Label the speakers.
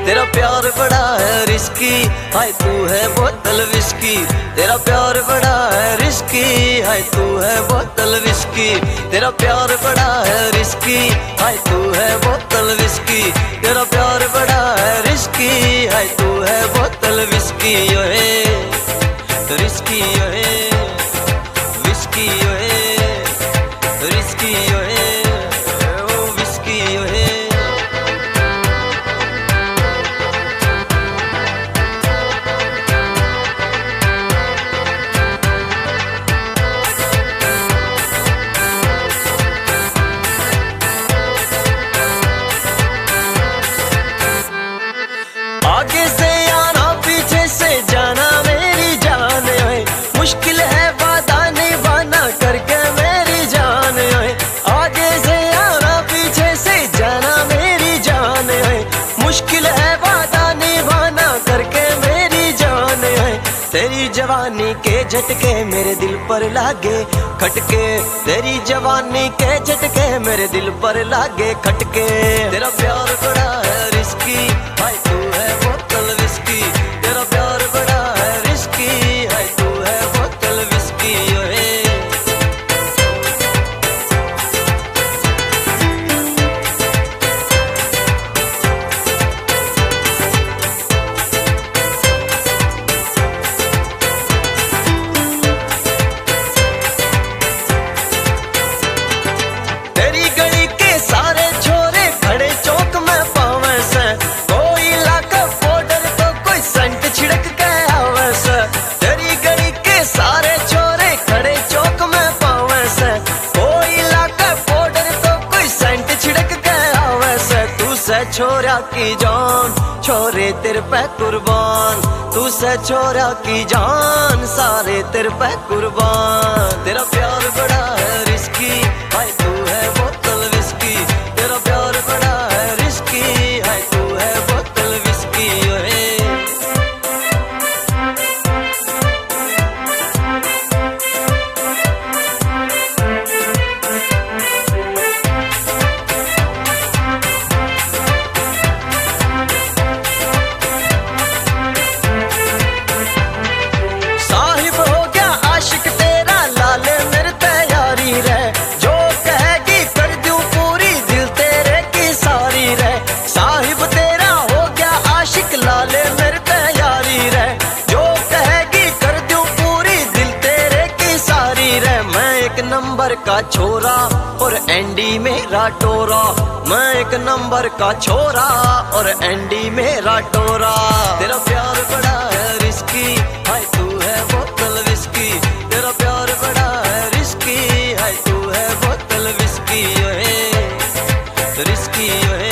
Speaker 1: तेरा प्यार बड़ा है रिस्की, हाय तू है बोतल विस्की। तेरा प्यार बड़ा है रिस्की, हाय तू है बोतल विस्की। तेरा प्यार बड़ा है रिस्की, हाय तू है बोतल विस्की। तेरा प्यार बड़ा है रिस्की, हाय तू है बोतल विस्की। ओए रिस्की, ओए विस्की, ओए रिस्की, ओए ओ विस्की, ओए। आगे से आना पीछे से जाना मेरी जान है, मुश्किल है वादा निभाना करके मेरी जान है। आगे से आना पीछे से जाना मेरी जान है, मुश्किल है वादा निभाना करके मेरी जान है। तेरी जवानी के झटके मेरे दिल पर लागे खटके, तेरी जवानी के झटके मेरे दिल पर लागे खटके। तेरा प्यार बड़ा है रिस्की, हाय तू है बोतल विस्की। तेरा प्यार बड़ा है रिस्की, हाय तू है बोतल विस्की। ओए तेरी गली के सारे छोरे खड़े चौक में पावे से, कोई इलाका बॉर्डर तो कोई संट छिड़क के आवे से। तेरी गली के सारे छोरे खड़े चौक में पावे से, कोई इलाका बॉर्डर तो कोई संट छिड़क के आवे से। तू से छोरा की जान छोरे तेरे पे कुर्बान, तू से छोरा की जान सारे तेरे पे कुर्बान। तेरा प्यार बड़ा है रिस्की, हाय तू है बोतल विस्की। तेरा प्यार बड़ा है रिस्की, हाय तू है बोतल विस्की। ओए साहिब हो गया आशिक तेरा लाले मेरे तैयारी रे, जो कहेगी कर दूं पूरी दिल तेरे की सारी रे। साहिब तेरा हो गया आशिक लाले मेरे तैयारी रे, जो कहेगी कर दूं पूरी दिल तेरे की सारी रे। मैं एक नंबर का छोरा और एंडी मेरा टोरा, मैं एक नंबर का छोरा और एंडी मेरा टोरा। तेरा प्यार बड़ा है रिस्की, हाय तू है बोतल विस्की। तेरा प्यार बड़ा है रिस्की, हाय तू है बोतल विस्की। ओए रिस्की, ओए